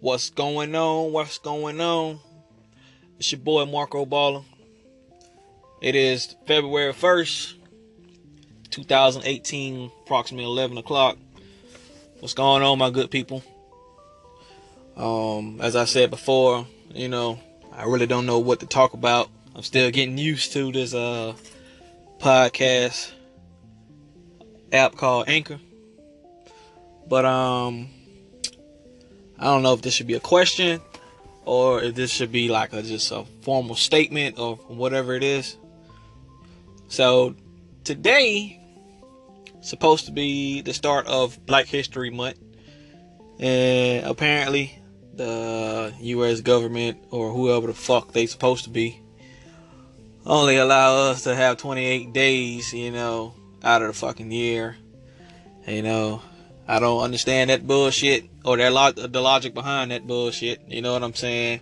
What's going on? What's going on? It's your boy Marco Baller. It is February 1st, 2018, approximately 11 o'clock. What's going on, my good people? As I said before, I really don't know what to talk about. I'm still getting used to this podcast app called Anchor. But I don't know if this should be a question or if this should be like just a formal statement or whatever it is. So today supposed to be the start of Black History Month, and apparently the U.S. government or whoever the fuck they supposed to be only allow us to have 28 days, out of the fucking year. I don't understand that bullshit or the logic behind that bullshit. You know what I'm saying?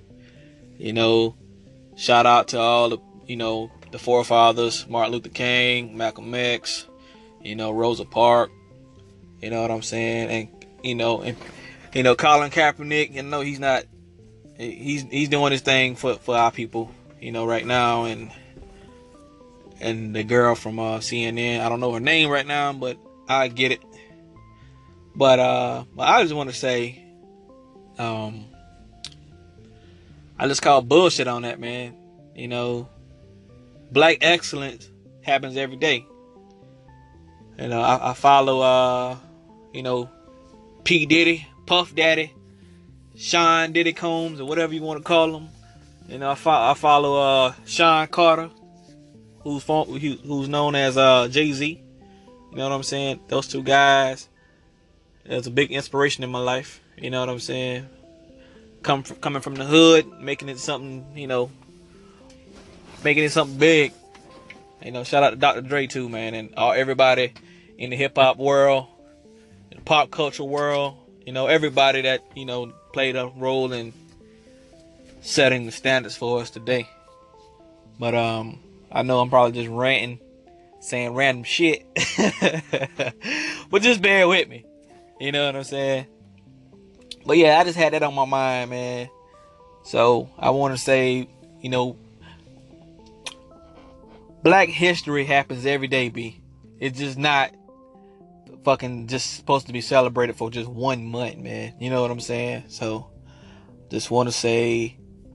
Shout out to all the forefathers, Martin Luther King, Malcolm X, Rosa Parks. You know what I'm saying? And Colin Kaepernick, he's doing his thing for our people, right now. And the girl from CNN, I don't know her name right now, but I get it. But I just want to say, I just call bullshit on that, man. Black excellence happens every day. I follow, P. Diddy, Puff Daddy, Sean Diddy Combs, or whatever you want to call him. I follow Sean Carter, who's known as Jay-Z. You know what I'm saying? Those two guys, that's a big inspiration in my life. You know what I'm saying? Coming from the hood, making it something, making it something big. Shout out to Dr. Dre too, man, and everybody in the hip hop world, in the pop culture world. Everybody that played a role in setting the standards for us today. But I know I'm probably just ranting, saying random shit, but just bear with me. You know what I'm saying? But yeah, I just had that on my mind, man. So I want to say, Black history happens every day, B. It's just not fucking just supposed to be celebrated for just 1 month, man. You know what I'm saying? So just want to say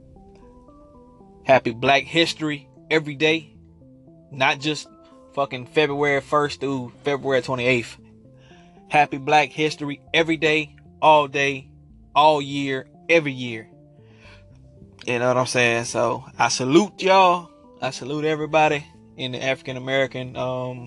happy Black history every day. Not just fucking February 1st through February 28th. Happy Black history every day, all year, every year. You know what I'm saying? So I salute y'all. I salute everybody in the African American,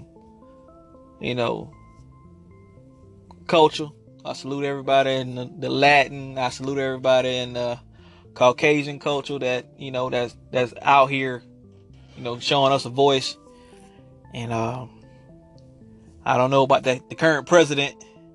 culture. I salute everybody in the Latin. I salute everybody in the Caucasian culture that that's out here, showing us a voice. And I don't know about the current president.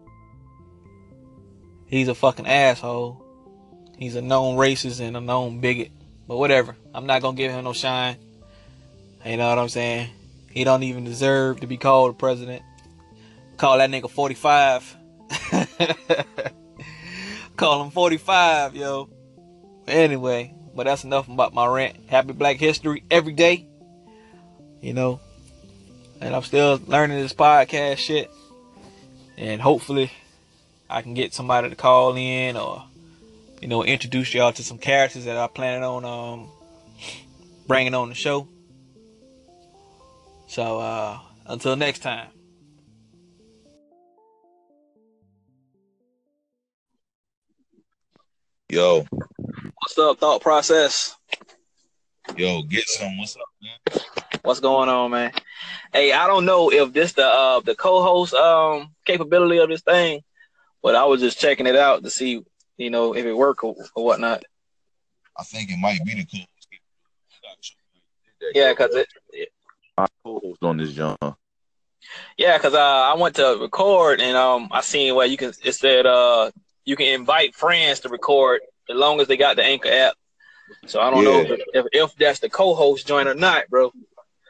He's a fucking asshole. He's a known racist and a known bigot. But whatever. I'm not gonna give him no shine. You know what I'm saying? He don't even deserve to be called a president. Call that nigga 45. Call him 45, yo. Anyway, but that's enough about my rant. Happy Black History every day. And I'm still learning this podcast shit. And hopefully I can get somebody to call in or, introduce y'all to some characters that I plan on bringing on the show. So until next time. Yo, What's up, Thought Process? yo, get some. What's up, man? What's going on, man? Hey, I don't know if this the co-host capability of this thing, but I was just checking it out to see, if it worked or whatnot. I think it might be the co-host. Yeah, cause I co-host on this, John. Yeah, cause I went to record and I seen where it said you can invite friends to record as long as they got the Anchor app. So I don't know if that's the co-host joint or not, bro.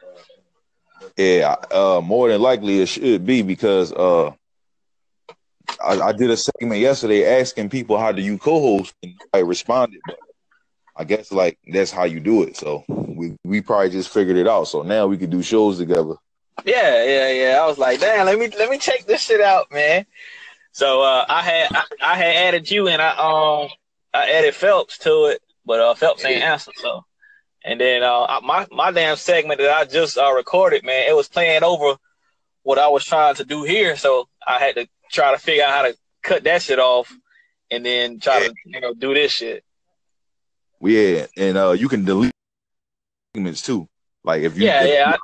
Yeah, more than likely it should be because I did a segment yesterday asking people how do you co-host, and I responded, but I guess like that's how you do it. So we probably just figured it out. So now we can do shows together. Yeah. I was like, damn, let me check this shit out, man. So I had added you, and I added Phelps to it, but Phelps ain't answer. So, and then my damn segment that I just recorded, man, it was playing over what I was trying to do here. So I had to try to figure out how to cut that shit off, and then try to do this shit. Yeah, and you can delete segments too. Like if you yeah.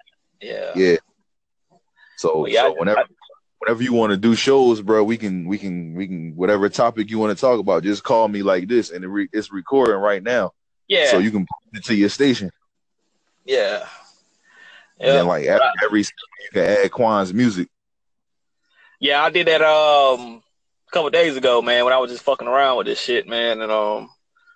So whenever you want to do shows, bro, we can whatever topic you want to talk about, just call me like this, and it's recording right now. Yeah. So you can put it to your station. Yeah. And then like every you can add Quan's music. Yeah, I did that a couple days ago, man, when I was just fucking around with this shit, man, and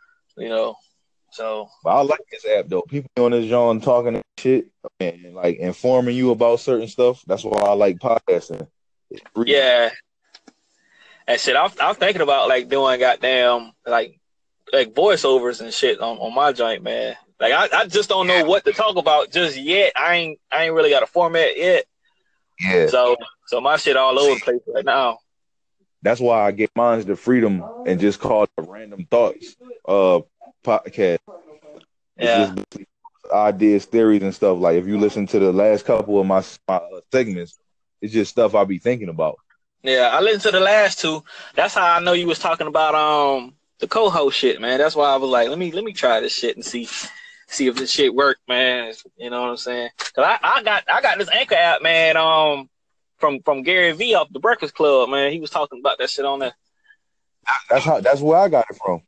so. But I like this app though. People on this John talking and shit and like informing you about certain stuff. That's why I like podcasting. Yeah. And shit, I'm thinking about like doing goddamn like voiceovers and shit on my joint, man. Like I just don't know what to talk about just yet. I ain't really got a format yet. Yeah. So my shit all over the place right now. That's why I gave mine the freedom and just called it Random Thoughts podcast. Yeah. It's just ideas, theories, and stuff. Like if you listen to the last couple of my segments, it's just stuff I be thinking about. Yeah, I listened to the last two. That's how I know you was talking about the co-host shit, man. That's why I was like, let me try this shit and see if this shit work, man. You know what I'm saying? Cause I got this Anchor app, man. From Gary V off the Breakfast Club, man. He was talking about that shit on there. That's where I got it from.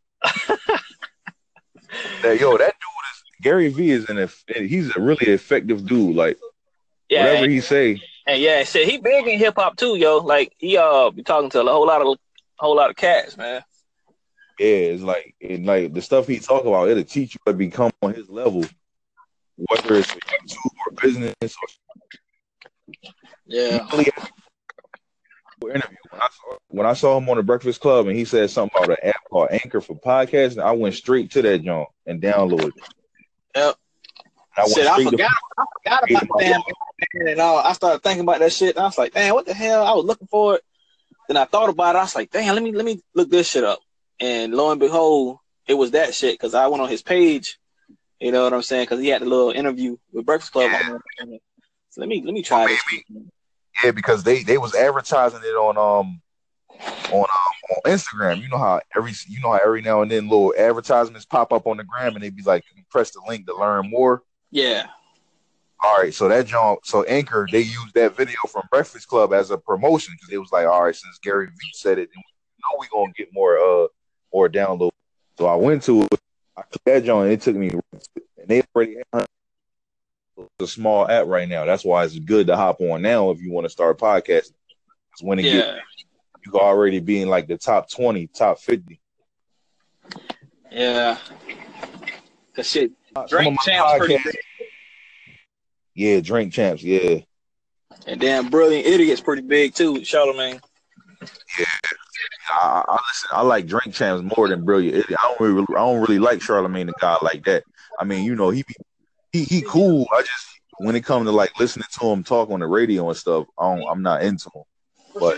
That dude is Gary V he's a really effective dude. Like whatever he say. And yeah, shit, he big in hip hop too, yo. Like he be talking to a whole lot of cats, man. Yeah, it's like the stuff he talk about, it'll teach you to become on his level, whether it's for YouTube or business or yeah. Interview. When I saw him on the Breakfast Club and he said something about an app called Anchor for podcasting, I went straight to that joint and downloaded it. Yep. I forgot about the damn man and all. I started thinking about that shit and I was like, damn, what the hell? I was looking for it. Then I thought about it. I was like, damn, let me look this shit up. And lo and behold, it was that shit because I went on his page. You know what I'm saying? Because he had a little interview with Breakfast Club. Yeah. So let me try this. Yeah, because they was advertising it on Instagram. You know how every now and then little advertisements pop up on the gram and they be like, you press the link to learn more. Yeah. All right, so Anchor, they used that video from Breakfast Club as a promotion because it was like, all right, since Gary V said it, we gonna get more download. So I went to it, I clicked that joint, and it took me, and they already had a small app right now. That's why it's good to hop on now if you want to start podcasting. Because when you can already be in like the top 20, top 50. Yeah. Cause shit, Drink Champs pretty big. Yeah, Drink Champs, yeah. And damn Brilliant Idiot's pretty big too, Charlemagne. Yeah. I listen. I like Drink Champs more than Brilliant Idiot. I don't really like Charlemagne the God like that. I mean, he cool. I just when it comes to like listening to him talk on the radio and stuff, I'm not into him. But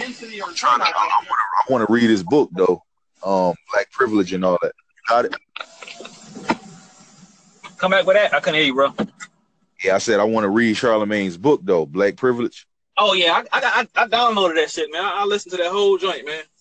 I want to read his book though, Black Privilege and all that. You got it? Come back with that. I couldn't hear you, bro. Yeah, I said I want to read Charlemagne's book though, Black Privilege. Oh yeah, I downloaded that shit, man. I listened to that whole joint, man.